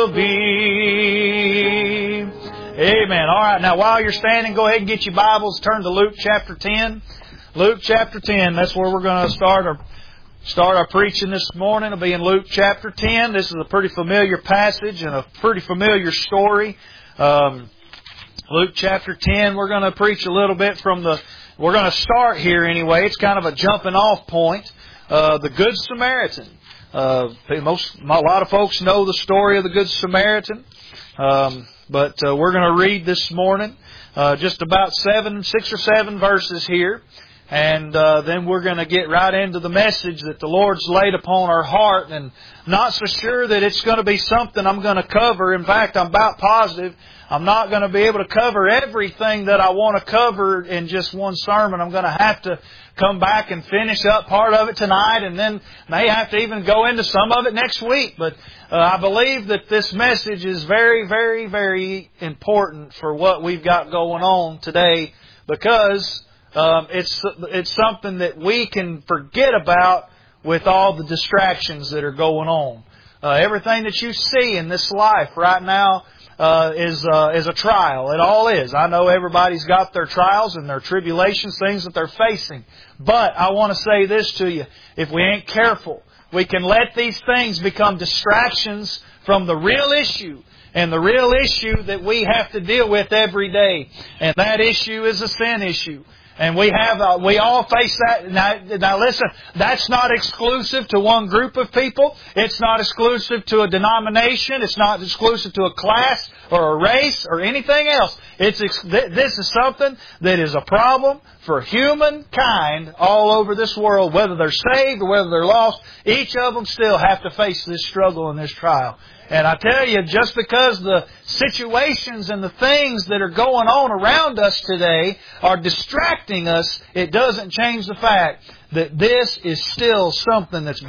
will be. Amen. All right, now while you're standing, go ahead and get your Bibles. Turn to Luke chapter 10. Luke chapter 10, that's where we're going to start our preaching this morning. It'll be in Luke chapter 10. This is a pretty familiar passage and a pretty familiar story. Luke chapter 10, we're going to preach a little bit we're going to start here anyway. It's kind of a jumping off point. The Good Samaritan. A lot of folks know the story of the Good Samaritan. But we're going to read this morning just about 6 or 7 verses here. And then we're going to get right into the message that the Lord's laid upon our heart. And not so sure that it's going to be something I'm going to cover. In fact, I'm about positive I'm not going to be able to cover everything that I want to cover in just one sermon. I'm going to have to come back and finish up part of it tonight, and then may have to even go into some of it next week. But I believe that this message is very, very, very important for what we've got going on today, because it's something that we can forget about with all the distractions that are going on. Everything that you see in this life right now is a trial. It all is. I know everybody's got their trials and their tribulations, things that they're facing. But I want to say this to you. If we ain't careful, we can let these things become distractions from the real issue. And the real issue that we have to deal with every day. And that issue is a sin issue. And we all face that. Now listen, that's not exclusive to one group of people. It's not exclusive to a denomination. It's not exclusive to a class or a race or anything else. This is something that is a problem for humankind all over this world, whether they're saved or whether they're lost. Each of them still have to face this struggle and this trial. And I tell you, just because the situations and the things that are going on around us today are distracting us, it doesn't change the fact that this is still something that's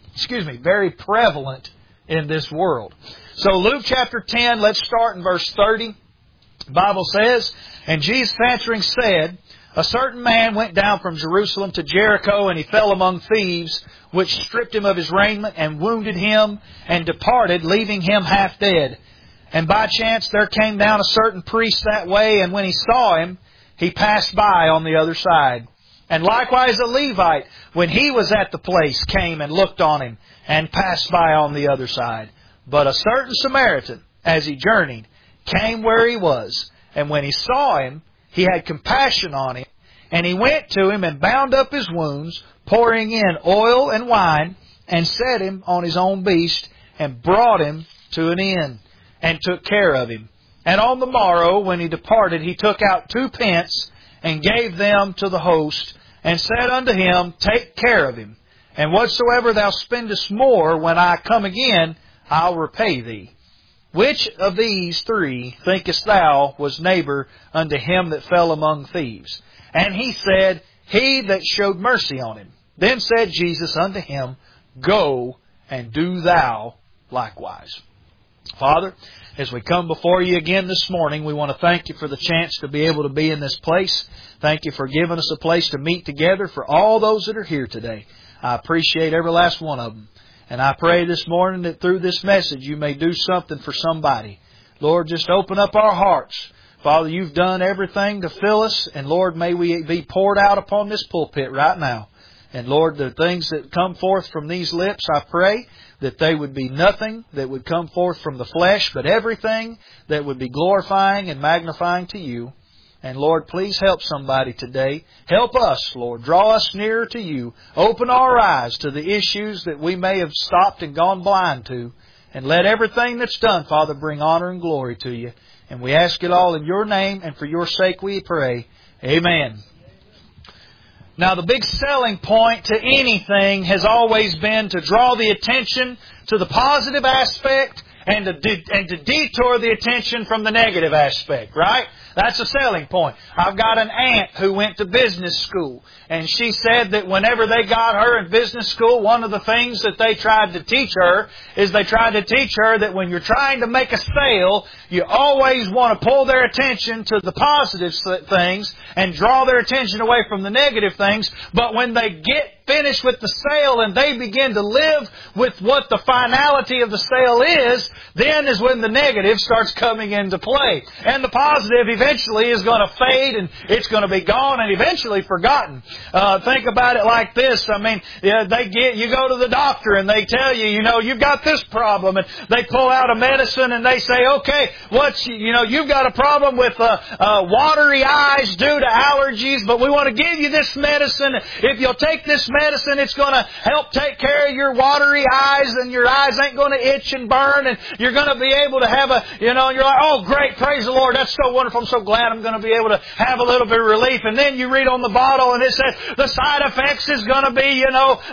very prevalent in this world. So Luke chapter 10, let's start in verse 30. The Bible says, "And Jesus answering said, A certain man went down from Jerusalem to Jericho, and he fell among thieves, which stripped him of his raiment, and wounded him, and departed, leaving him half dead. And by chance there came down a certain priest that way, and when he saw him, he passed by on the other side. And likewise a Levite, when he was at the place, came and looked on him, and passed by on the other side. But a certain Samaritan, as he journeyed, came where he was, and when he saw him, he had compassion on him, and he went to him and bound up his wounds, pouring in oil and wine, and set him on his own beast, and brought him to an inn, and took care of him. And on the morrow, when he departed, he took out 2 pence, and gave them to the host, and said unto him, Take care of him, and whatsoever thou spendest more, when I come again, I'll repay thee. Which of these 3 thinkest thou was neighbor unto him that fell among thieves? And he said, He that showed mercy on him. Then said Jesus unto him, Go and do thou likewise." Father, as we come before you again this morning, we want to thank you for the chance to be able to be in this place. Thank you for giving us a place to meet together for all those that are here today. I appreciate every last one of them. And I pray this morning that through this message you may do something for somebody. Lord, just open up our hearts. Father, you've done everything to fill us. And Lord, may we be poured out upon this pulpit right now. And Lord, the things that come forth from these lips, I pray that they would be nothing that would come forth from the flesh, but everything that would be glorifying and magnifying to you. And Lord, please help somebody today. Help us, Lord. Draw us nearer to you. Open our eyes to the issues that we may have stopped and gone blind to. And let everything that's done, Father, bring honor and glory to you. And we ask it all in your name, and for your sake we pray. Amen. Now, the big selling point to anything has always been to draw the attention to the positive aspect and to detour the attention from the negative aspect, right? That's a selling point. I've got an aunt who went to business school, and she said that whenever they got her in business school, one of the things that they tried to teach her is they tried to teach her that when you're trying to make a sale, you always want to pull their attention to the positive things and draw their attention away from the negative things. But when they get finished with the sale and they begin to live with what the finality of the sale is, then is when the negative starts coming into play. And the positive eventually is going to fade and it's going to be gone and eventually forgotten. Think about it like this. I mean, you go to the doctor and they tell you, you've got this problem, and they pull out a medicine and they say, okay, you've got a problem with watery eyes due to allergies, but we want to give you this medicine. If you'll take this medicine, it's going to help take care of your watery eyes, and your eyes ain't going to itch and burn, and you're going to be able to have and you're like, oh, great, praise the Lord, that's so wonderful, I'm so glad I'm going to be able to have a little bit of relief. And then you read on the bottle and it says the side effects is going to be,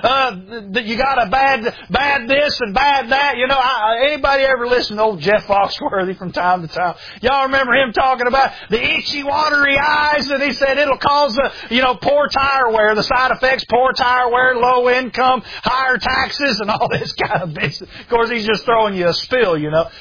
that you got a bad this and bad that. Anybody ever listen to old Jeff Foxworthy from time to time? Y'all remember him talking about the itchy, watery eyes, and he said it'll cause, poor tire wear, the side effects, poor tire wear, low income, higher taxes, and all this kind of business. Of course, he's just throwing you a spill,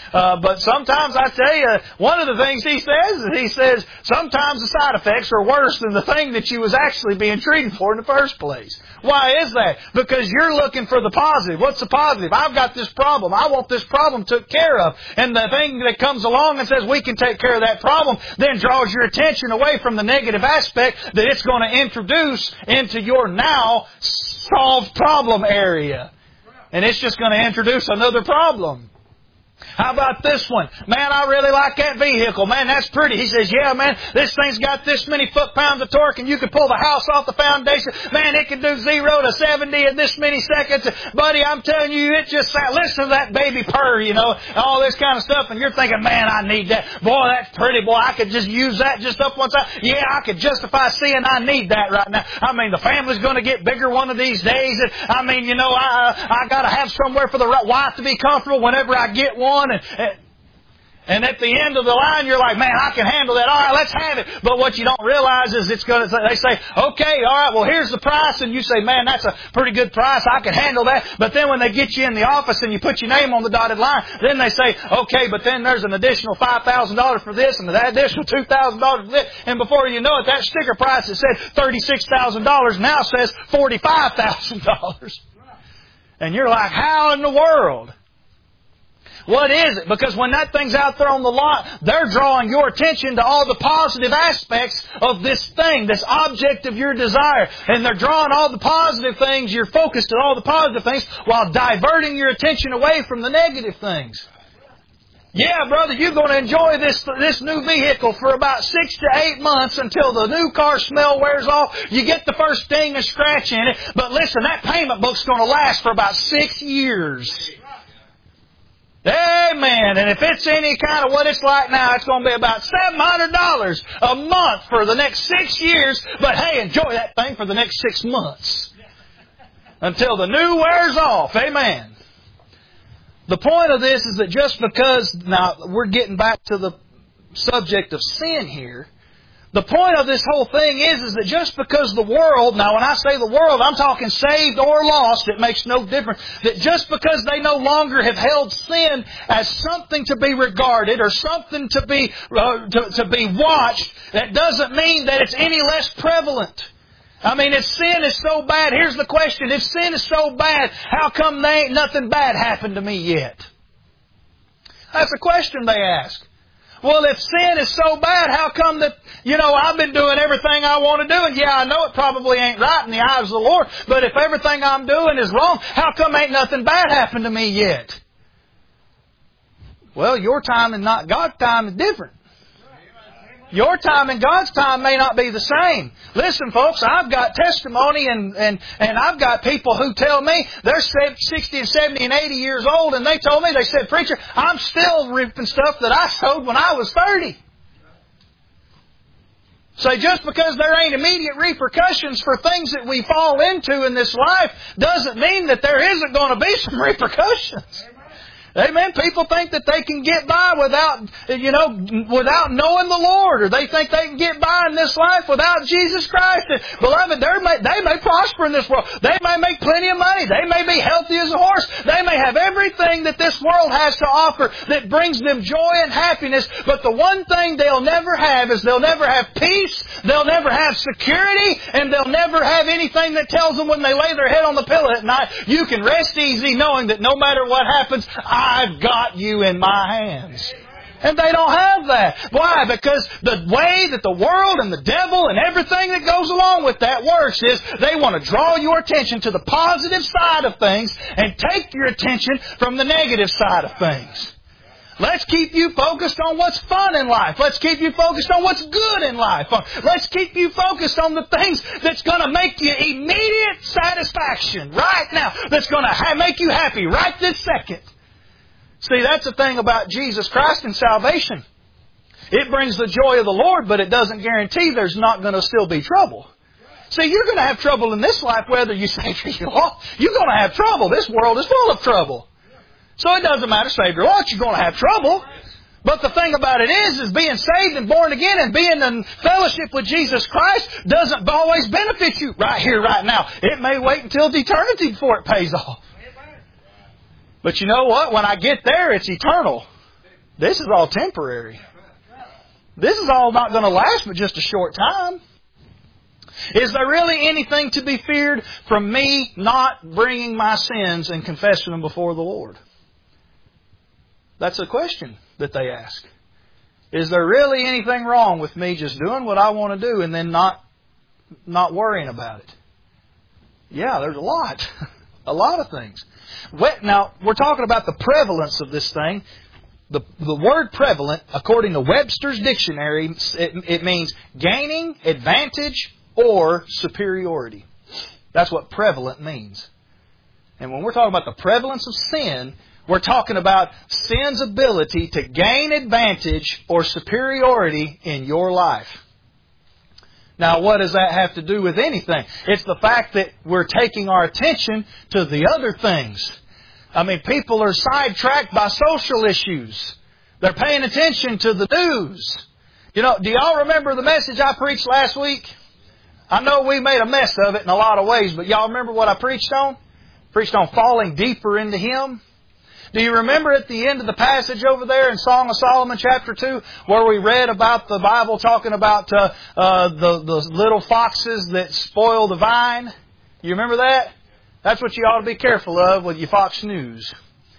But sometimes I tell you, one of the things he says sometimes the side effects are worse than the thing that you was actually being treated for in the first place. Why is that? Because you're looking for the positive. What's the positive? I've got this problem. I want this problem took care of. And the thing that comes along and says we can take care of that problem then draws your attention away from the negative aspect that it's going to introduce into your now solved problem area. And it's just going to introduce another problem. How about this one? Man, I really like that vehicle. Man, that's pretty. He says, yeah, man, this thing's got this many foot-pounds of torque and you can pull the house off the foundation. Man, it can do 0 to 70 in this many seconds. Buddy, I'm telling you, it just, listen to that baby purr, all this kind of stuff. And you're thinking, man, I need that. Boy, that's pretty. Boy, I could just use that just up one side. Yeah, I could justify seeing I need that right now. I mean, the family's going to get bigger one of these days. And I mean, I got to have somewhere for the wife to be comfortable whenever I get one. And at the end of the line, you're like, man, I can handle that. All right, let's have it. But what you don't realize is they say, okay, all right, well, here's the price. And you say, man, that's a pretty good price. I can handle that. But then when they get you in the office and you put your name on the dotted line, then they say, okay, but then there's an additional $5,000 for this and that additional $2,000 for this. And before you know it, that sticker price that said $36,000 now says $45,000. And you're like, how in the world? What is it? Because when that thing's out there on the lot, they're drawing your attention to all the positive aspects of this thing, this object of your desire. And they're drawing all the positive things, you're focused on all the positive things, while diverting your attention away from the negative things. Yeah, brother, you're going to enjoy this new vehicle for about 6 to 8 months until the new car smell wears off. You get the first sting and scratch in it. But listen, that payment book's going to last for about 6 years. Amen. And if it's any kind of what it's like now, it's going to be about $700 a month for the next 6 years. But hey, enjoy that thing for the next 6 months until the new wears off. Amen. The point of this is that just because, now we're getting back to the subject of sin here. The point of this whole thing is that just because the world, now when I say the world, I'm talking saved or lost, it makes no difference. That just because they no longer have held sin as something to be regarded or something to be watched, that doesn't mean that it's any less prevalent. I mean, if sin is so bad, here's the question. If sin is so bad, how come there ain't nothing bad happened to me yet? That's a question they ask. Well, if sin is so bad, how come that, I've been doing everything I want to do, and yeah, I know it probably ain't right in the eyes of the Lord, but if everything I'm doing is wrong, how come ain't nothing bad happened to me yet? Well, your time and not God's time is different. Your time and God's time may not be the same. Listen, folks, I've got testimony and I've got people who tell me they're 60 and 70 and 80 years old, and they told me, they said, preacher, I'm still reaping stuff that I sowed when I was 30. So just because there ain't immediate repercussions for things that we fall into in this life doesn't mean that there isn't going to be some repercussions. Amen. People think that they can get by without knowing the Lord, or they think they can get by in this life without Jesus Christ. And, beloved, they may prosper in this world. They may make plenty of money. They may be healthy as a horse. They may have everything that this world has to offer that brings them joy and happiness. But the one thing they'll never have is they'll never have peace. They'll never have security, and they'll never have anything that tells them when they lay their head on the pillow at night, you can rest easy knowing that no matter what happens, I've got you in my hands. And they don't have that. Why? Because the way that the world and the devil and everything that goes along with that works is they want to draw your attention to the positive side of things and take your attention from the negative side of things. Let's keep you focused on what's fun in life. Let's keep you focused on what's good in life. Let's keep you focused on the things that's going to make you immediate satisfaction right now. That's going to make you happy right this second. See, that's the thing about Jesus Christ and salvation. It brings the joy of the Lord, but it doesn't guarantee there's not going to still be trouble. See, you're going to have trouble in this life whether you say you're lost. You're going to have trouble. This world is full of trouble. So it doesn't matter, saved or lost, you're going to have trouble. But the thing about it is being saved and born again and being in fellowship with Jesus Christ doesn't always benefit you right here, right now. It may wait until eternity before it pays off. But you know what? When I get there, it's eternal. This is all temporary. This is all not going to last but just a short time. Is there really anything to be feared from me not bringing my sins and confessing them before the Lord? That's a question that they ask. Is there really anything wrong with me just doing what I want to do and then not worrying about it? Yeah, there's a lot. A lot of things. Now, we're talking about the prevalence of this thing. The word prevalent, according to Webster's dictionary, it means gaining advantage or superiority. That's what prevalent means. And when we're talking about the prevalence of sin, we're talking about sin's ability to gain advantage or superiority in your life. Now, what does that have to do with anything? It's the fact that we're taking our attention to the other things. I mean, people are sidetracked by social issues. They're paying attention to the news. Do y'all remember the message I preached last week? I know we made a mess of it in a lot of ways, but y'all remember what I preached on? Preached on falling deeper into Him. Do you remember at the end of the passage over there in Song of Solomon chapter 2 where we read about the Bible talking about the little foxes that spoil the vine? You remember that? That's what you ought to be careful of with your Fox News.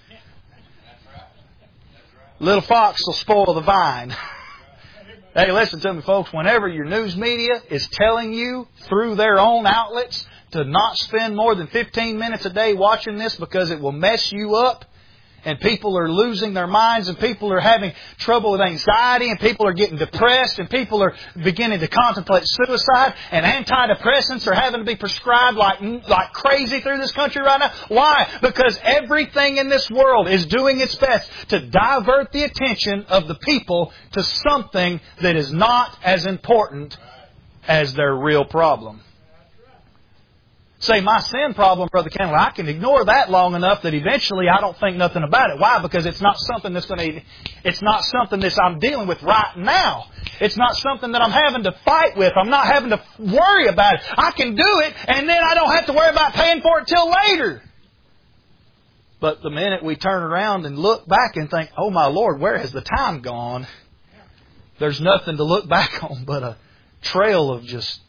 Little fox will spoil the vine. Hey, listen to me, folks. Whenever your news media is telling you through their own outlets to not spend more than 15 minutes a day watching this because it will mess you up, and people are losing their minds, and people are having trouble with anxiety, and people are getting depressed, and people are beginning to contemplate suicide, and antidepressants are having to be prescribed like crazy through this country right now. Why? Because everything in this world is doing its best to divert the attention of the people to something that is not as important as their real problem. Say, my sin problem, Brother Campbell, I can ignore that long enough that eventually I don't think nothing about it. Why? Because it's not something it's not something that I'm dealing with right now. It's not something that I'm having to fight with. I'm not having to worry about it. I can do it, and then I don't have to worry about paying for it till later. But the minute we turn around and look back and think, oh my Lord, where has the time gone? There's nothing to look back on but a trail of just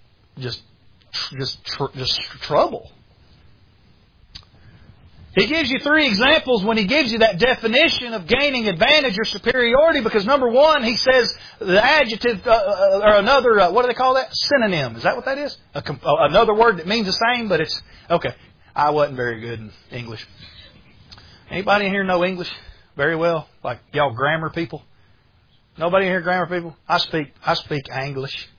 trouble. He gives you 3 examples when he gives you that definition of gaining advantage or superiority, because number 1, he says the adjective or another, what do they call that? Synonym. Is that what that is? Another word that means the same, but it's, okay. I wasn't very good in English. Anybody in here know English very well? Like y'all grammar people? Nobody in here grammar people? I speak English.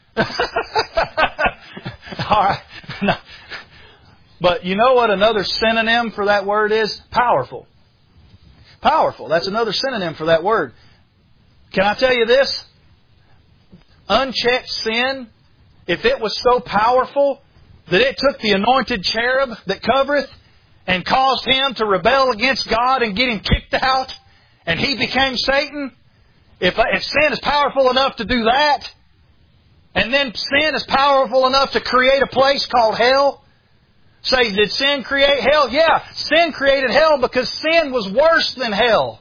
All right. No. But you know what another synonym for that word is? Powerful. Powerful. That's another synonym for that word. Can I tell you this? Unchecked sin, if it was so powerful that it took the anointed cherub that covereth and caused him to rebel against God and get him kicked out, and he became Satan? If sin is powerful enough to do that, and then sin is powerful enough to create a place called hell, say, did sin create hell? Yeah, sin created hell because sin was worse than hell.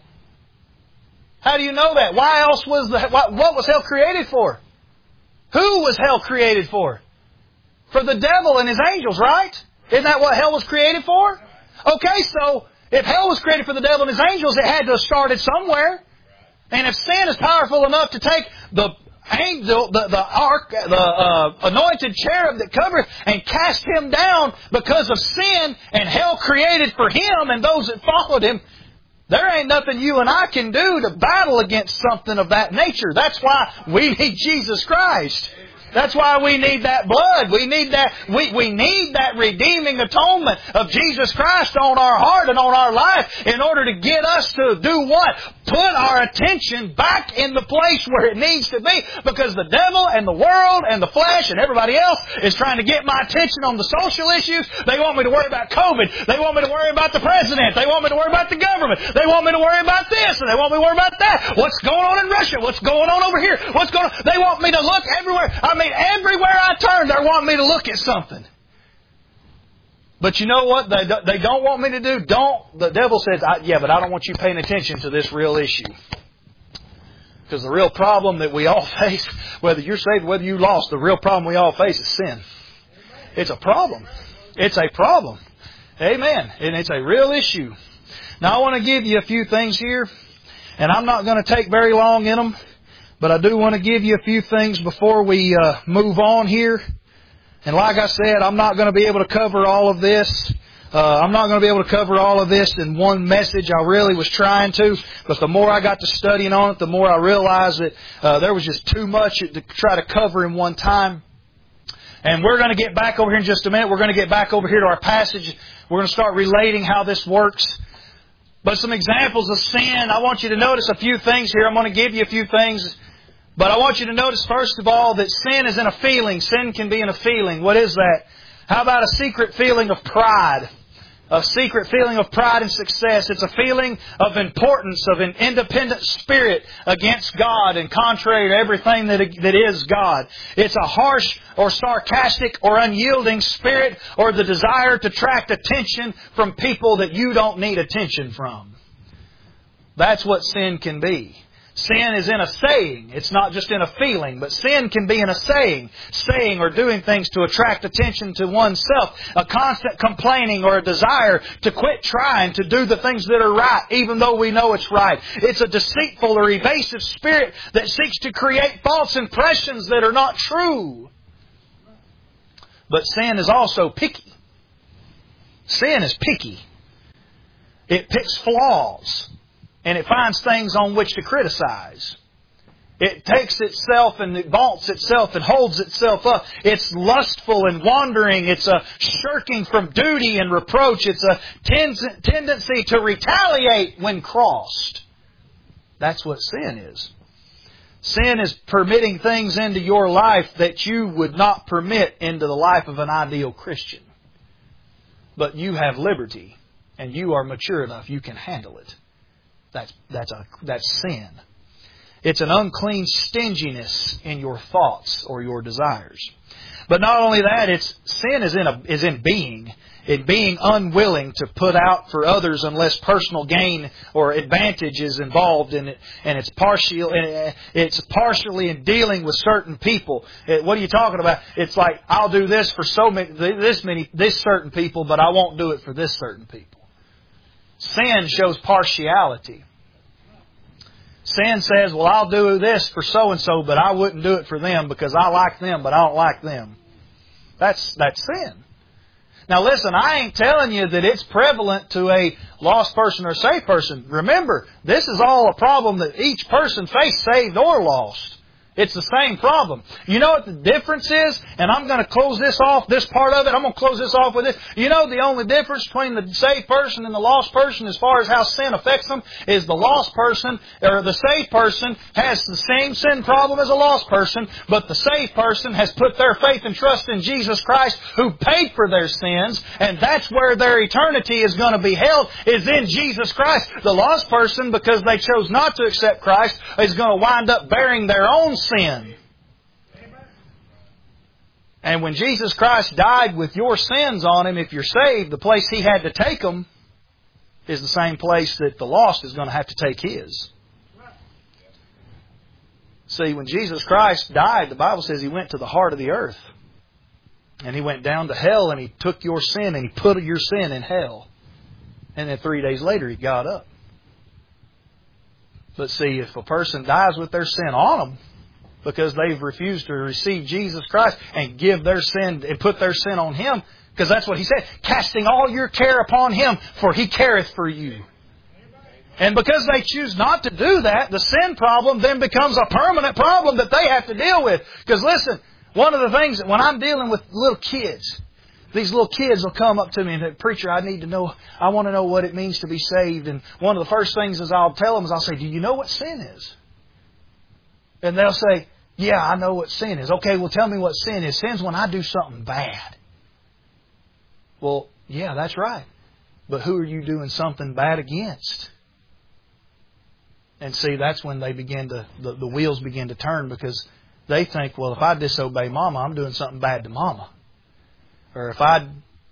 How do you know that? Why else was what was hell created for? Who was hell created for? For the devil and his angels, right? Isn't that what hell was created for? Okay, so if hell was created for the devil and his angels, it had to have started somewhere. And if sin is powerful enough to take the angel, the ark, the anointed cherub that covered and cast him down because of sin, and hell created for him and those that followed him, there ain't nothing you and I can do to battle against something of that nature. That's why we need Jesus Christ. That's why we need that blood. We need that. We need that redeeming atonement of Jesus Christ on our heart and on our life in order to get us to do what? Put our attention back in the place where it needs to be. Because the devil and the world and the flesh and everybody else is trying to get my attention on the social issues. They want me to worry about COVID. They want me to worry about the president. They want me to worry about the government. They want me to worry about this and they want me to worry about that. What's going on in Russia? What's going on over here? What's going on? They want me to look everywhere. Everywhere I turn, they want me to look at something. But you know what they don't want me to do? The devil says, yeah, but I don't want you paying attention to this real issue. Because the real problem that we all face, whether you're saved, whether you lost, the real problem we all face is sin. It's a problem. It's a problem. Amen. And it's a real issue. Now I want to give you a few things here. And I'm not going to take very long in them. But I do want to give you a few things before we move on here. And like I said, I'm not going to be able to cover all of this. I'm not going to be able to cover all of this in one message. I really was trying to. But the more I got to studying on it, the more I realized that there was just too much to try to cover in one time. And we're going to get back over here in just a minute. We're going to get back over here to our passage. We're going to start relating how this works. But some examples of sin. I want you to notice a few things here. I'm going to give you a few things. But I want you to notice, first of all, that sin is in a feeling. Sin can be in a feeling. What is that? How about a secret feeling of pride? A secret feeling of pride and success. It's a feeling of importance, of an independent spirit against God and contrary to everything that is God. It's a harsh or sarcastic or unyielding spirit, or the desire to attract attention from people that you don't need attention from. That's what sin can be. Sin is in a saying. It's not just in a feeling, but sin can be in a saying. Saying or doing things to attract attention to oneself. A constant complaining or a desire to quit trying to do the things that are right, even though we know it's right. It's a deceitful or evasive spirit that seeks to create false impressions that are not true. But sin is also picky. Sin is picky. It picks flaws. And it finds things on which to criticize. It takes itself and it vaunts itself and holds itself up. It's lustful and wandering. It's a shirking from duty and reproach. It's a tendency to retaliate when crossed. That's what sin is. Sin is permitting things into your life that you would not permit into the life of an ideal Christian. But you have liberty and you are mature enough. You can handle it. That's sin. It's an unclean stinginess in your thoughts or your desires. But not only that, sin is in being. In being unwilling to put out for others unless personal gain or advantage is involved in it, and it's partially in dealing with certain people. What are you talking about? It's like, I'll do this for this certain people, but I won't do it for this certain people. Sin shows partiality. Sin says, well, I'll do this for so-and-so, but I wouldn't do it for them because I like them, but I don't like them. That's sin. Now listen, I ain't telling you that it's prevalent to a lost person or saved person. Remember, this is all a problem that each person faces, saved or lost. It's the same problem. You know what the difference is? And I'm going to close this off, this part of it. I'm going to close this off with this. You know the only difference between the saved person and the lost person as far as how sin affects them is the lost person, or the saved person, has the same sin problem as a lost person, but the saved person has put their faith and trust in Jesus Christ, who paid for their sins, and that's where their eternity is going to be held, is in Jesus Christ. The lost person, because they chose not to accept Christ, is going to wind up bearing their own sin. And when Jesus Christ died with your sins on Him, if you're saved, the place He had to take them is the same place that the lost is going to have to take his. See, when Jesus Christ died, the Bible says He went to the heart of the earth. And He went down to hell and He took your sin and He put your sin in hell. And then 3 days later He got up. But see, if a person dies with their sin on them, because they've refused to receive Jesus Christ and give their sin and put their sin on Him, because that's what He said, casting all your care upon Him, for He careth for you. And because they choose not to do that, the sin problem then becomes a permanent problem that they have to deal with. Because listen, one of the things that when I'm dealing with little kids, these little kids will come up to me and say, "Preacher, I want to know what it means to be saved." And one of the first things is I'll tell them is I'll say, "Do you know what sin is?" And they'll say, "Yeah, I know what sin is." "Okay, well tell me what sin is." "Sin's when I do something bad." Well, yeah, that's right. But who are you doing something bad against? And see, that's when they begin to, the wheels begin to turn, because they think, well, if I disobey Mama, I'm doing something bad to Mama. Or if I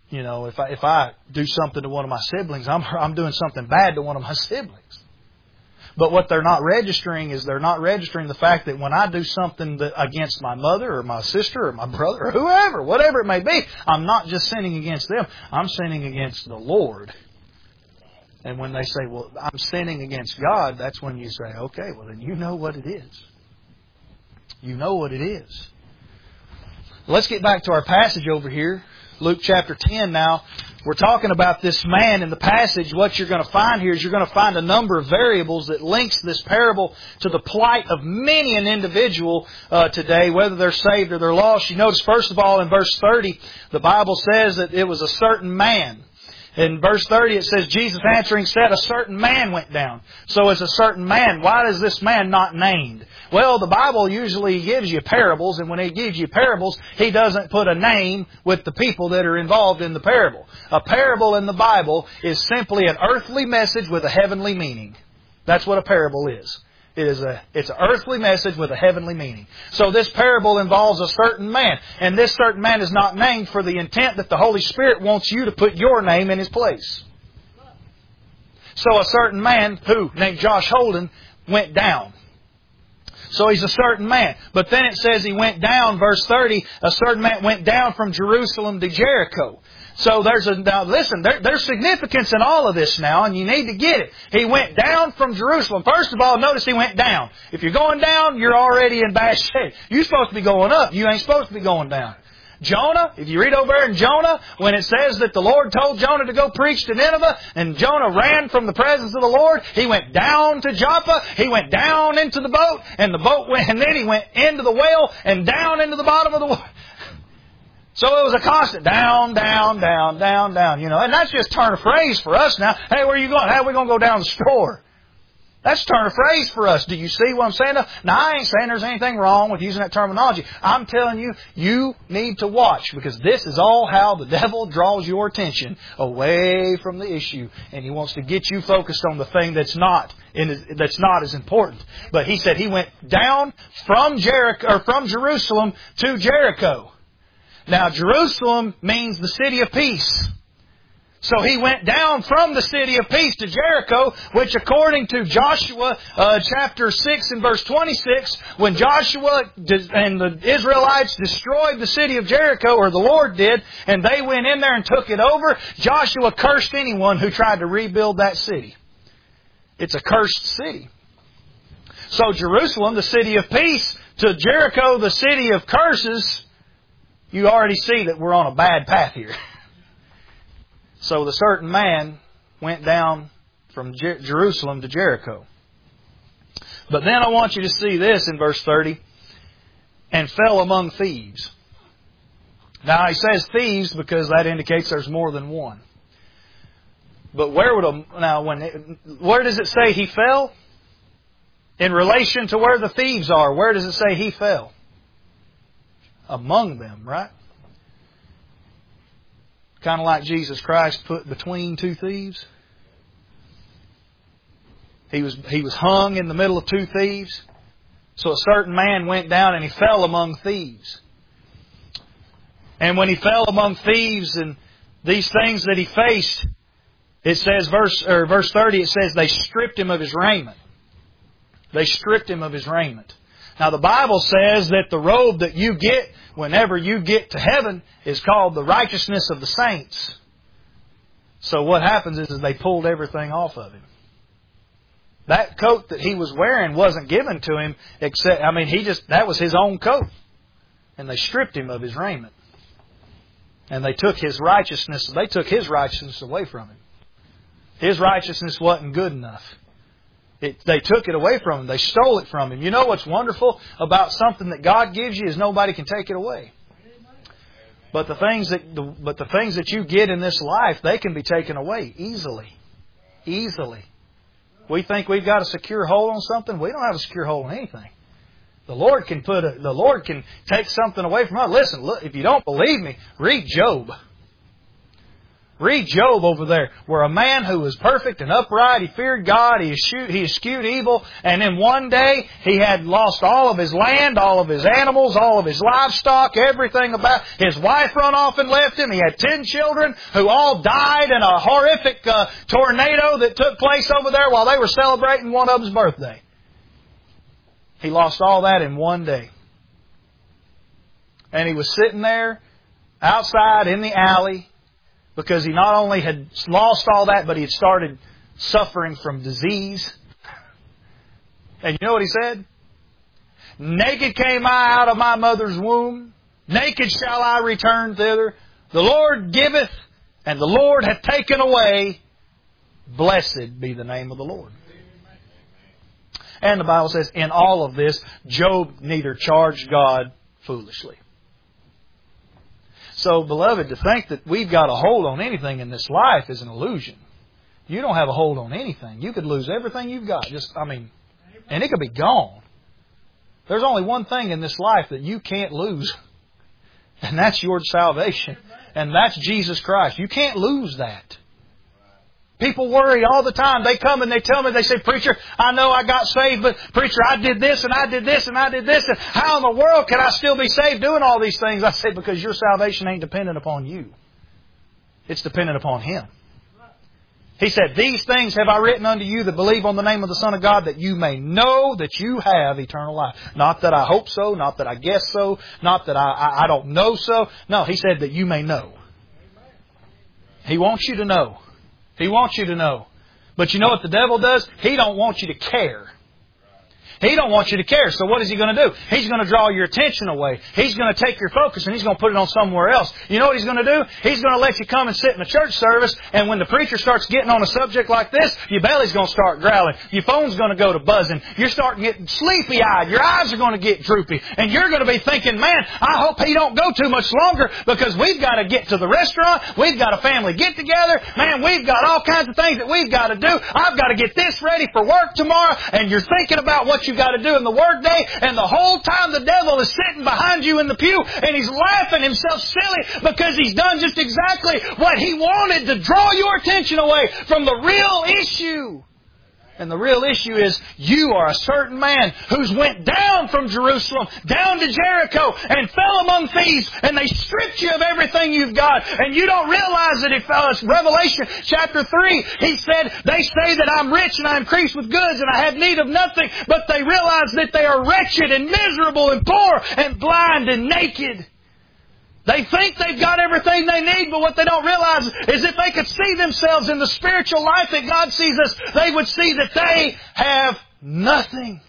do something to one of my siblings, I'm doing something bad to one of my siblings. But what they're not registering is they're not registering the fact that when I do something against my mother or my sister or my brother or whoever, whatever it may be, I'm not just sinning against them. I'm sinning against the Lord. And when they say, well, I'm sinning against God, that's when you say, okay, well then you know what it is. You know what it is. Let's get back to our passage over here. Luke chapter 10 now. We're talking about this man in the passage. What you're going to find here is you're going to find a number of variables that links this parable to the plight of many an individual today, whether they're saved or they're lost. You notice, first of all, in verse 30, the Bible says that it was a certain man. In verse 30 it says, Jesus answering said, a certain man went down. So it's a certain man. Why is this man not named? Well, the Bible usually gives you parables, and when He gives you parables, He doesn't put a name with the people that are involved in the parable. A parable in the Bible is simply an earthly message with a heavenly meaning. That's what a parable is. It's an earthly message with a heavenly meaning. So this parable involves a certain man. And this certain man is not named for the intent that the Holy Spirit wants you to put your name in his place. So a certain man who, named Josh Holden, went down. So he's a certain man. But then it says he went down, verse 30, a certain man went down from Jerusalem to Jericho. So there's significance in all of this now, and you need to get it. He went down from Jerusalem. First of all, notice he went down. If you're going down, you're already in bad shape. You're supposed to be going up. You ain't supposed to be going down. Jonah, if you read over there in Jonah, when it says that the Lord told Jonah to go preach to Nineveh, and Jonah ran from the presence of the Lord, he went down to Joppa, he went down into the boat, and the boat went, and then he went into the whale, and down into the bottom of the water. So it was a constant down, down, down, down, down, and that's just turn of phrase for us now. Hey, where are you going? How are we going to go down the store? That's turn of phrase for us. Do you see what I'm saying? Now, I ain't saying there's anything wrong with using that terminology. I'm telling you, you need to watch, because this is all how the devil draws your attention away from the issue. And he wants to get you focused on the thing that's not as important. But he said he went down from Jerusalem to Jericho. Now, Jerusalem means the city of peace. So he went down from the city of peace to Jericho, which according to Joshua chapter 6 and verse 26, when Joshua and the Israelites destroyed the city of Jericho, or the Lord did, and they went in there and took it over, Joshua cursed anyone who tried to rebuild that city. It's a cursed city. So Jerusalem, the city of peace, to Jericho, the city of curses, you already see that we're on a bad path here. So the certain man went down from Jerusalem to Jericho. But then I want you to see this in verse 30. and fell among thieves. Now he says thieves because that indicates there's more than one. But where does it say he fell? In relation to where the thieves are, where does it say he fell? Among them, right? Kind of like Jesus Christ put between two thieves. He was hung in the middle of two thieves. So a certain man went down and he fell among thieves. And when he fell among thieves and these things that he faced, it says, verse 30, it says they stripped him of his raiment. They stripped him of his raiment. Now the Bible says that the robe that you get whenever you get to heaven is called the righteousness of the saints. So what happens is they pulled everything off of him. That coat that he was wearing wasn't given to him except, that was his own coat. And they stripped him of his raiment. And they took his righteousness away from him. His righteousness wasn't good enough. They took it away from him. They stole it from him. You know what's wonderful about something that God gives you is nobody can take it away. But the things that you get in this life, they can be taken away easily. Easily. We think we've got a secure hold on something. We don't have a secure hold on anything. The Lord can take something away from us. Listen, look, if you don't believe me, read Job. Read Job over there, where a man who was perfect and upright, he feared God, he eschewed evil, and then one day he had lost all of his land, all of his animals, all of his livestock, everything about his wife run off and left him. He had 10 children who all died in a horrific tornado that took place over there while they were celebrating one of them's birthday. He lost all that in one day. And he was sitting there outside in the alley, because he not only had lost all that, but he had started suffering from disease. And you know what he said? Naked came I out of my mother's womb. Naked shall I return thither. The Lord giveth, and the Lord hath taken away. Blessed be the name of the Lord. And the Bible says, in all of this, Job neither charged God foolishly. So, beloved, to think that we've got a hold on anything in this life is an illusion. You don't have a hold on anything. You could lose everything you've got. And it could be gone. There's only one thing in this life that you can't lose. And that's your salvation. And that's Jesus Christ. You can't lose that. People worry all the time. They come and they tell me, they say, preacher, I know I got saved, but preacher, I did this and I did this and I did this. And how in the world can I still be saved doing all these things? I say, because your salvation ain't dependent upon you. It's dependent upon Him. He said, these things have I written unto you that believe on the name of the Son of God, that you may know that you have eternal life. Not that I hope so, not that I guess so, not that I don't know so. No, He said that you may know. He wants you to know. He wants you to know. But you know what the devil does? He don't want you to care. He don't want you to care. So what is he going to do? He's going to draw your attention away. He's going to take your focus and he's going to put it on somewhere else. You know what he's going to do? He's going to let you come and sit in a church service, and when the preacher starts getting on a subject like this, your belly's going to start growling. Your phone's going to go to buzzing. You're starting to get sleepy-eyed. Your eyes are going to get droopy. And you're going to be thinking, man, I hope he don't go too much longer, because we've got to get to the restaurant. We've got a family get-together. Man, we've got all kinds of things that we've got to do. I've got to get this ready for work tomorrow. And you're thinking about what you've got to do in the work day, and the whole time the devil is sitting behind you in the pew, and he's laughing himself silly because he's done just exactly what he wanted, to draw your attention away from the real issue. And the real issue is, you are a certain man who's went down from Jerusalem, down to Jericho, and fell among thieves, and they stripped you of everything you've got. And you don't realize that if Revelation chapter 3, he said, they say that I'm rich and I increase with goods and I have need of nothing, but they realize that they are wretched and miserable and poor and blind and naked. They think they've got everything they need, but what they don't realize is if they could see themselves in the spiritual life that God sees us, they would see that they have nothing.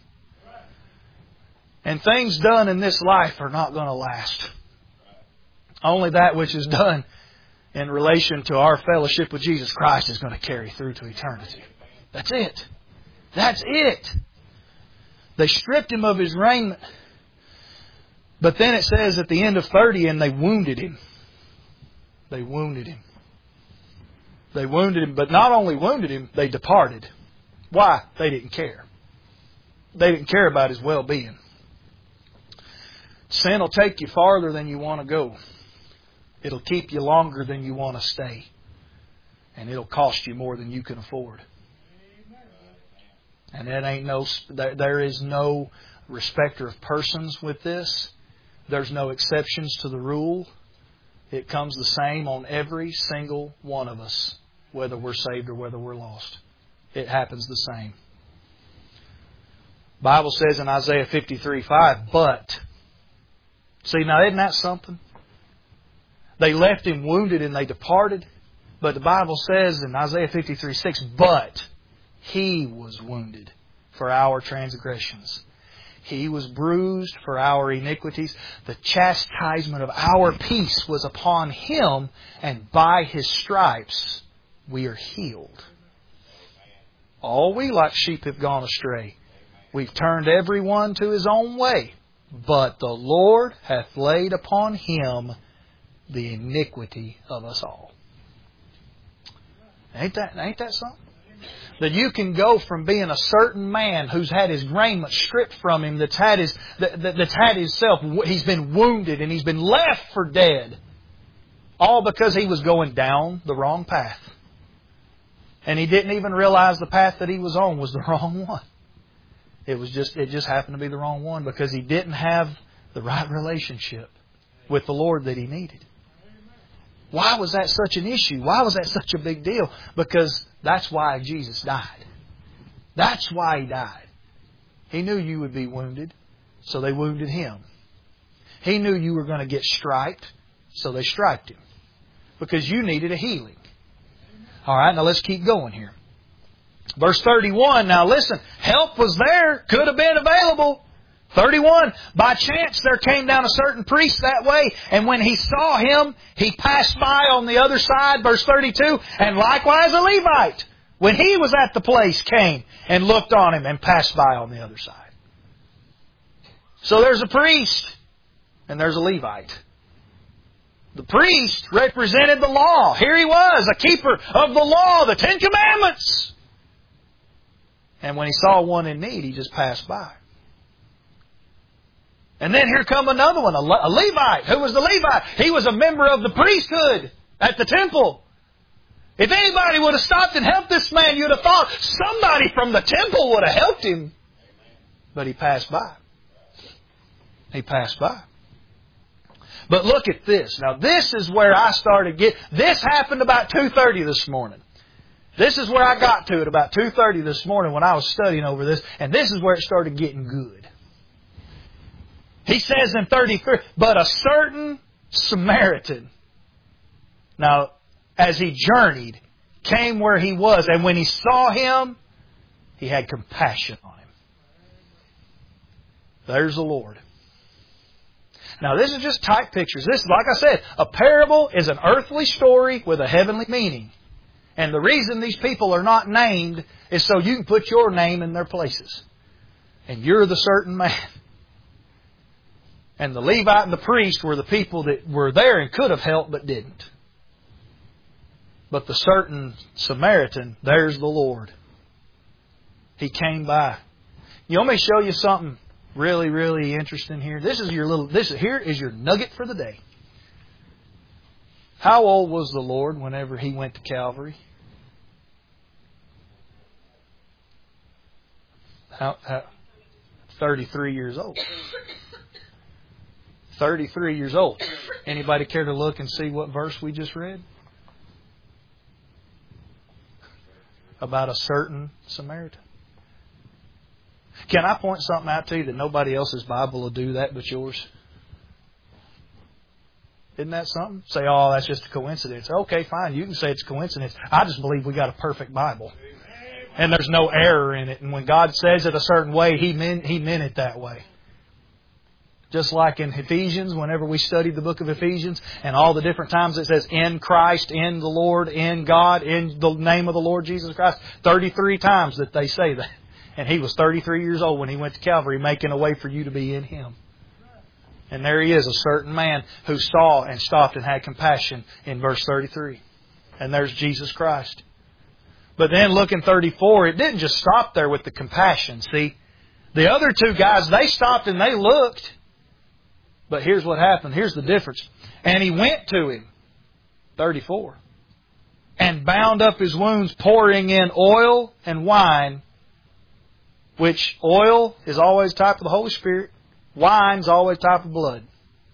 And things done in this life are not going to last. Only that which is done in relation to our fellowship with Jesus Christ is going to carry through to eternity. That's it. That's it. They stripped Him of His raiment. But then it says at the end of 30, and they wounded Him. They wounded Him. They wounded Him, but not only wounded Him, they departed. Why? They didn't care. They didn't care about His well-being. Sin will take you farther than you want to go. It'll keep you longer than you want to stay. And it'll cost you more than you can afford. And there is no respecter of persons with this. There's no exceptions to the rule. It comes the same on every single one of us, whether we're saved or whether we're lost. It happens the same. The Bible says in Isaiah 53:5, but. See, now isn't that something? They left Him wounded and they departed. But the Bible says in Isaiah 53:6, but He was wounded for our transgressions. He was bruised for our iniquities. The chastisement of our peace was upon Him, and by His stripes we are healed. All we like sheep have gone astray. We've turned every one to his own way. But the Lord hath laid upon Him the iniquity of us all. Ain't that something? That you can go from being a certain man who's had his raiment stripped from him, that's had himself, he's been wounded and he's been left for dead. All because he was going down the wrong path. And he didn't even realize the path that he was on was the wrong one. It just happened to be the wrong one because he didn't have the right relationship with the Lord that he needed. Why was that such an issue? Why was that such a big deal? Because that's why Jesus died. That's why He died. He knew you would be wounded, so they wounded Him. He knew you were going to get striped, so they striped Him. Because you needed a healing. All right, now let's keep going here. Verse 31, now listen, help was there, could have been available. 31, by chance there came down a certain priest that way, and when he saw him, he passed by on the other side. Verse 32, and likewise a Levite, when he was at the place, came and looked on him and passed by on the other side. So there's a priest, and there's a Levite. The priest represented the law. Here he was, a keeper of the law, the Ten Commandments. And when he saw one in need, he just passed by. And then here come another one, a Levite. Who was the Levite? He was a member of the priesthood at the temple. If anybody would have stopped and helped this man, you'd have thought somebody from the temple would have helped him. But he passed by. He passed by. But look at this. Now this is where I started this happened about 2:30 this morning. This is where I got to at about 2:30 this morning when I was studying over this. And this is where it started getting good. He says in 33, but a certain Samaritan, now as he journeyed, came where he was. And when he saw him, he had compassion on him. There's the Lord. Now this is just type pictures. This, like I said, a parable is an earthly story with a heavenly meaning. And the reason these people are not named is so you can put your name in their places. And you're the certain man. And the Levite and the priest were the people that were there and could have helped but didn't. But the certain Samaritan, there's the Lord. He came by. You want me to show you something really, really interesting here? Here is your nugget for the day. How old was the Lord whenever He went to Calvary? 33 years old. 33 years old. Anybody care to look and see what verse we just read? About a certain Samaritan. Can I point something out to you that nobody else's Bible will do that but yours? Isn't that something? Say, oh, that's just a coincidence. Okay, fine. You can say it's a coincidence. I just believe we got a perfect Bible. And there's no error in it. And when God says it a certain way, He meant it that way. Just like in Ephesians, whenever we studied the book of Ephesians, and all the different times it says, in Christ, in the Lord, in God, in the name of the Lord Jesus Christ. 33 times that they say that. And He was 33 years old when He went to Calvary, making a way for you to be in Him. And there he is, a certain man who saw and stopped and had compassion in verse 33. And there's Jesus Christ. But then look in 34, it didn't just stop there with the compassion. See, the other two guys, they stopped and they looked. But here's what happened. Here's the difference. And he went to him, 34, and bound up his wounds, pouring in oil and wine, which oil is always a type of the Holy Spirit. Wine is always a type of blood.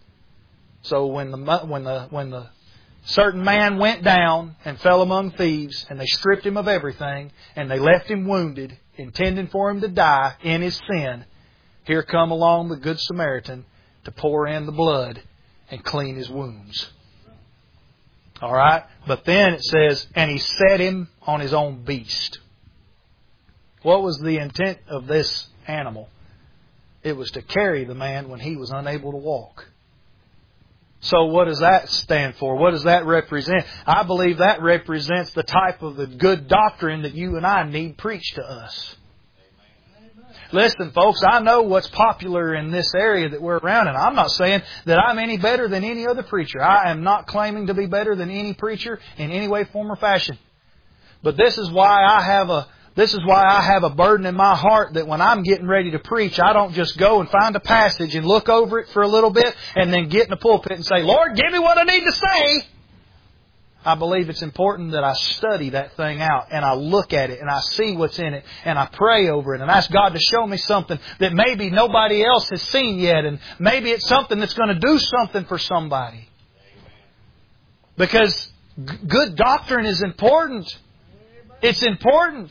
So when the certain man went down and fell among thieves, and they stripped him of everything, and they left him wounded, intending for him to die in his sin, here come along the Good Samaritan to pour in the blood and clean his wounds. All right? But then it says, and he set him on his own beast. What was the intent of this animal? It was to carry the man when he was unable to walk. So what does that stand for? What does that represent? I believe that represents the type of the good doctrine that you and I need preached to us. Listen, folks, I know what's popular in this area that we're around, and I'm not saying that I'm any better than any other preacher. I am not claiming to be better than any preacher in any way, form, or fashion. But this is why I have a burden in my heart that when I'm getting ready to preach, I don't just go and find a passage and look over it for a little bit and then get in the pulpit and say, Lord, give me what I need to say. I believe it's important that I study that thing out and I look at it and I see what's in it and I pray over it and ask God to show me something that maybe nobody else has seen yet, and maybe it's something that's going to do something for somebody. Because good doctrine is important. It's important.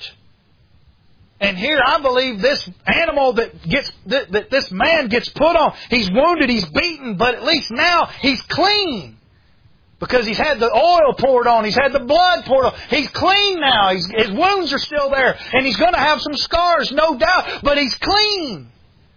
And here I believe this animal that this man gets put on, he's wounded, he's beaten, but at least now he's clean. Because he's had the oil poured on, he's had the blood poured on. He's clean now. His wounds are still there. And he's going to have some scars, no doubt, but he's clean.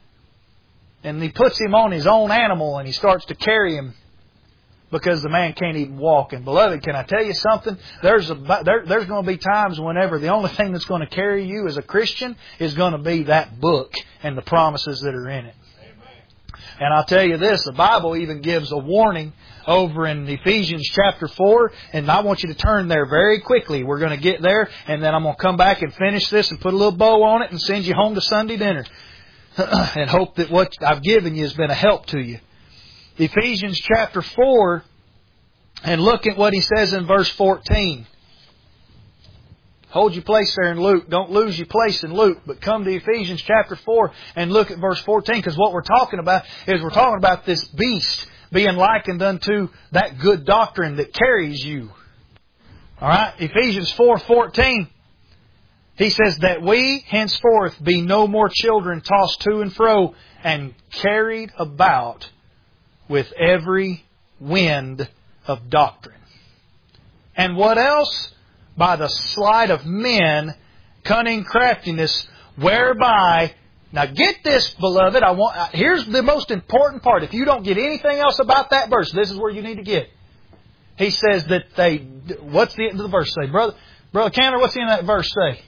And he puts him on his own animal and he starts to carry him because the man can't even walk. And beloved, can I tell you something? There's going to be times whenever the only thing that's going to carry you as a Christian is going to be that book and the promises that are in it. And I'll tell you this, the Bible even gives a warning over in Ephesians chapter 4, and I want you to turn there very quickly. We're going to get there, and then I'm going to come back and finish this and put a little bow on it and send you home to Sunday dinner. And hope that what I've given you has been a help to you. Ephesians chapter 4, and look at what he says in verse 14. Hold your place there in Luke. Don't lose your place in Luke. But come to Ephesians chapter 4 and look at verse 14. Because what we're talking about is we're talking about this beast being likened unto that good doctrine that carries you. Alright? Ephesians 4:14. He says that we henceforth be no more children tossed to and fro and carried about with every wind of doctrine. And what else? By the sleight of men, cunning craftiness, whereby, now get this, beloved, here's the most important part. If you don't get anything else about that verse, this is where you need to get. He says that what's the end of the verse say? Brother Cantor, what's the end of that verse say?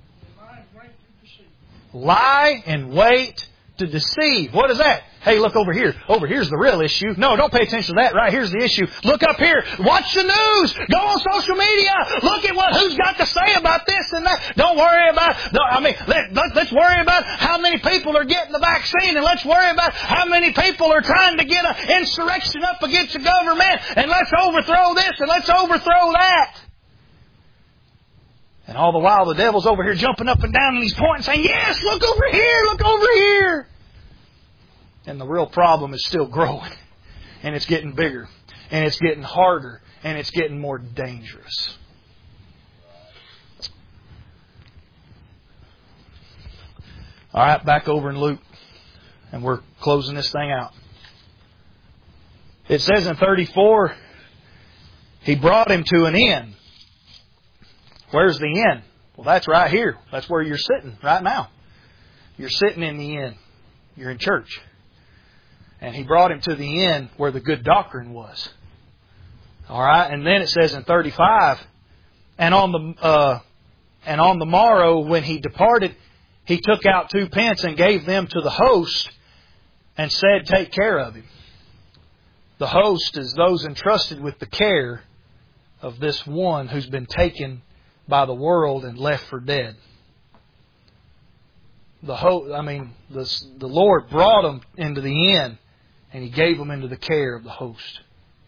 Lie and wait to deceive. What is that? Hey, look over here. Over here's the real issue. No, don't pay attention to that. Right here's the issue. Look up here. Watch the news. Go on social media. Look at who's got to say about this and that. Don't worry about. Let's worry about how many people are getting the vaccine, and let's worry about how many people are trying to get an insurrection up against the government, and let's overthrow this and let's overthrow that. And all the while the devil's over here jumping up and down and he's pointing saying, yes, look over here, look over here. And the real problem is still growing. And it's getting bigger. And it's getting harder. And it's getting more dangerous. All right, back over in Luke. And we're closing this thing out. It says in 34, he brought him to an inn. Where's the inn? Well, that's right here. That's where you're sitting right now. You're sitting in the inn. You're in church. And he brought him to the inn where the good doctrine was. All right. And then it says in 35, and on the morrow when he departed, he took out 2 pence and gave them to the host and said, take care of him. The host is those entrusted with the care of this one who's been taken by the world and left for dead. The Lord brought them into the inn, and He gave them into the care of the host.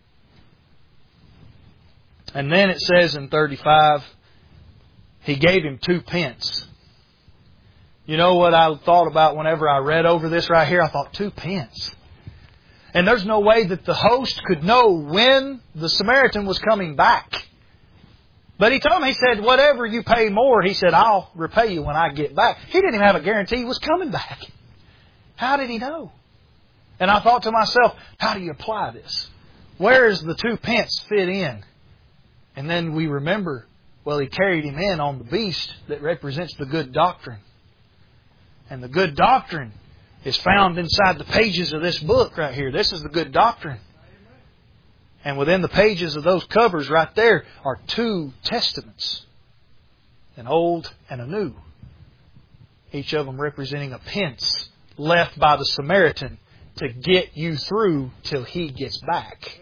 And then it says in 35, He gave him 2 pence. You know what I thought about whenever I read over this right here? I thought, 2 pence. And there's no way that the host could know when the Samaritan was coming back. But he told him, he said, whatever you pay more, he said, I'll repay you when I get back. He didn't even have a guarantee he was coming back. How did he know? And I thought to myself, how do you apply this? Where does the 2 pence fit in? And then we remember, well, He carried him in on the beast that represents the good doctrine. And the good doctrine is found inside the pages of this book right here. This is the good doctrine. And within the pages of those covers right there are 2 testaments. An old and a new. Each of them representing a pence left by the Samaritan to get you through till he gets back.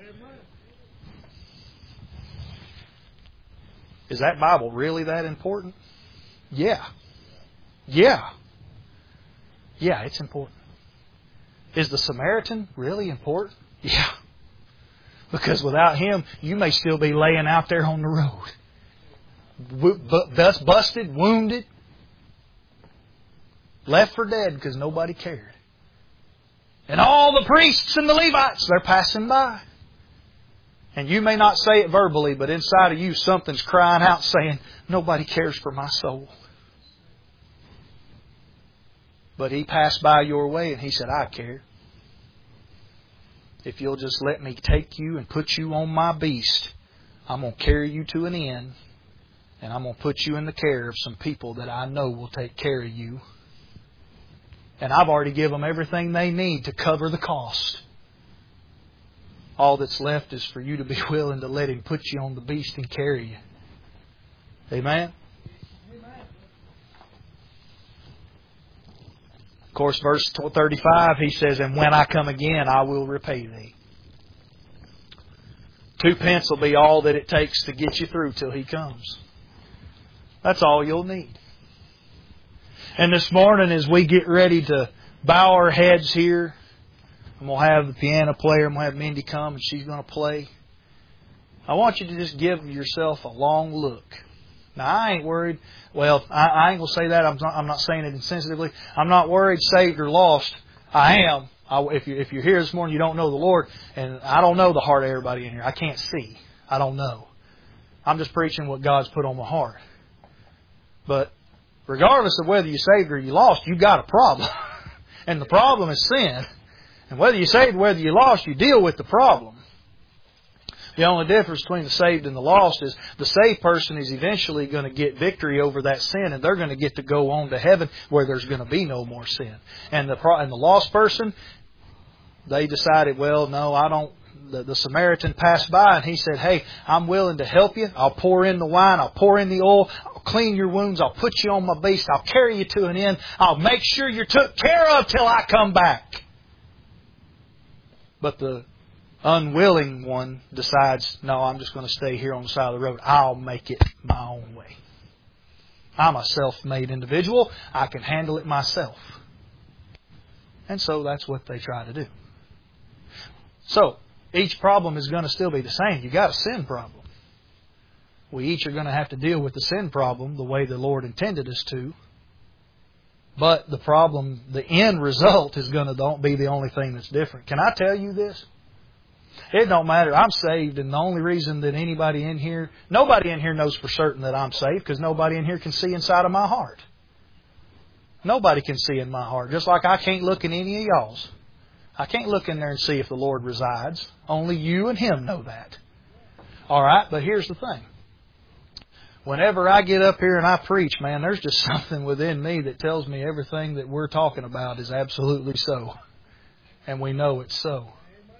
Is that Bible really that important? Yeah. Yeah. Yeah, it's important. Is the Samaritan really important? Yeah. Because without him, you may still be laying out there on the road. Busted, wounded, left for dead because nobody cared. And all the priests and the Levites, they're passing by. And you may not say it verbally, but inside of you something's crying out saying, nobody cares for my soul. But He passed by your way and He said, I care. If you'll just let me take you and put you on my beast, I'm going to carry you to an inn, and I'm going to put you in the care of some people that I know will take care of you. And I've already given them everything they need to cover the cost. All that's left is for you to be willing to let Him put you on the beast and carry you. Amen? Of course, verse 35, He says, and when I come again, I will repay thee. 2 pence will be all that it takes to get you through till He comes. That's all you'll need. And this morning, as we get ready to bow our heads here, I'm going to have the piano player, I'm going to have Mindy come and she's going to play. I want you to just give yourself a long look. Now, I ain't worried. Well, I ain't going to say that. I'm not saying it insensitively. I'm not worried, saved or lost. I am. If you're here this morning, you don't know the Lord. And I don't know the heart of everybody in here. I can't see. I don't know. I'm just preaching what God's put on my heart. But regardless of whether you're saved or you lost, you've got a problem. And the problem is sin. And whether you're saved or whether you're lost, you deal with the problem. The only difference between the saved and the lost is the saved person is eventually going to get victory over that sin, and they're going to get to go on to heaven where there's going to be no more sin. And the lost person, they decided, well, no, I don't. The Samaritan passed by and he said, hey, I'm willing to help you. I'll pour in the wine. I'll pour in the oil. I'll clean your wounds. I'll put you on my beast. I'll carry you to an inn. I'll make sure you're took care of till I come back. But the unwilling one decides, no, I'm just going to stay here on the side of the road. I'll make it my own way. I'm a self-made individual. I can handle it myself. And so that's what they try to do. So, each problem is going to still be the same. You've got a sin problem. We each are going to have to deal with the sin problem the way the Lord intended us to. But the problem, the end result is going to be the only thing that's different. Can I tell you this? It don't matter. I'm saved, and the only reason that nobody in here knows for certain that I'm saved, because nobody in here can see inside of my heart. Nobody can see in my heart. Just like I can't look in any of y'all's. I can't look in there and see if the Lord resides. Only you and Him know that. All right, but here's the thing. Whenever I get up here and I preach, man, there's just something within me that tells me everything that we're talking about is absolutely so. And we know it's so.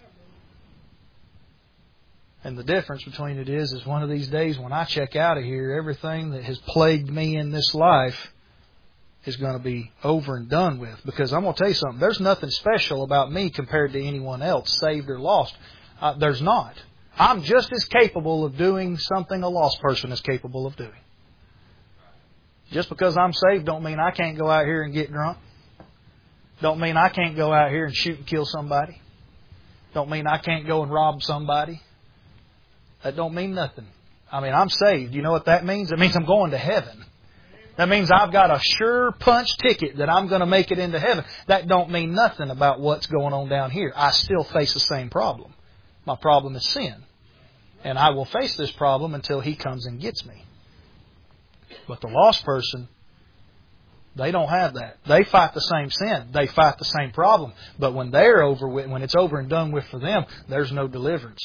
And the difference between it is one of these days when I check out of here, everything that has plagued me in this life is going to be over and done with. Because I'm going to tell you something. There's nothing special about me compared to anyone else, saved or lost. There's not. I'm just as capable of doing something a lost person is capable of doing. Just because I'm saved don't mean I can't go out here and get drunk. Don't mean I can't go out here and shoot and kill somebody. Don't mean I can't go and rob somebody. That don't mean nothing. I mean, I'm saved. You know what that means? It means I'm going to heaven. That means I've got a sure punch ticket that I'm going to make it into heaven. That don't mean nothing about what's going on down here. I still face the same problem. My problem is sin. And I will face this problem until He comes and gets me. But the lost person, they don't have that. They fight the same sin. They fight the same problem. But when they're over with, when it's over and done with for them, there's no deliverance.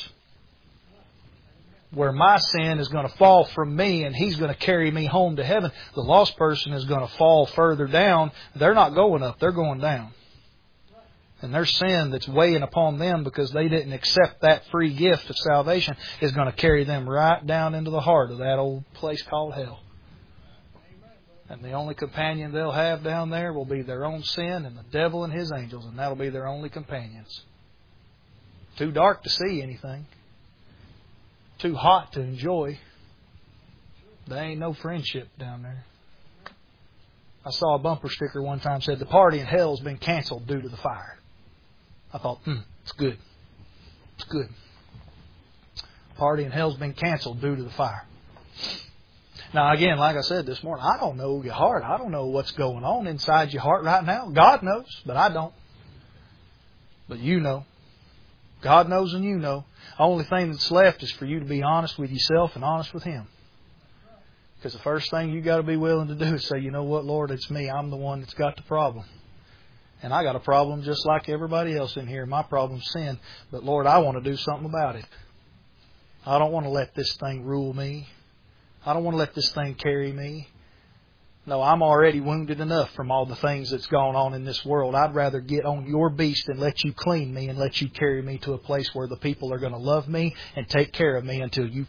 Where my sin is going to fall from me and He's going to carry me home to heaven, the lost person is going to fall further down. They're not going up, they're going down. And their sin that's weighing upon them because they didn't accept that free gift of salvation is going to carry them right down into the heart of that old place called hell. And the only companion they'll have down there will be their own sin and the devil and his angels, and that'll be their only companions. Too dark to see anything. Too hot to enjoy. There ain't no friendship down there. I saw a bumper sticker one time said, "The party in hell's been canceled due to the fire." I thought, it's good. It's good. Party in hell's been canceled due to the fire. Now again, like I said this morning, I don't know your heart. I don't know what's going on inside your heart right now. God knows, but I don't. But you know. God knows and you know. The only thing that's left is for you to be honest with yourself and honest with Him. Because the first thing you got to be willing to do is say, you know what, Lord, it's me. I'm the one that's got the problem. And I got a problem just like everybody else in here. My problem's sin. But Lord, I want to do something about it. I don't want to let this thing rule me. I don't want to let this thing carry me. No, I'm already wounded enough from all the things that's gone on in this world. I'd rather get on your beast and let you clean me and let you carry me to a place where the people are going to love me and take care of me until you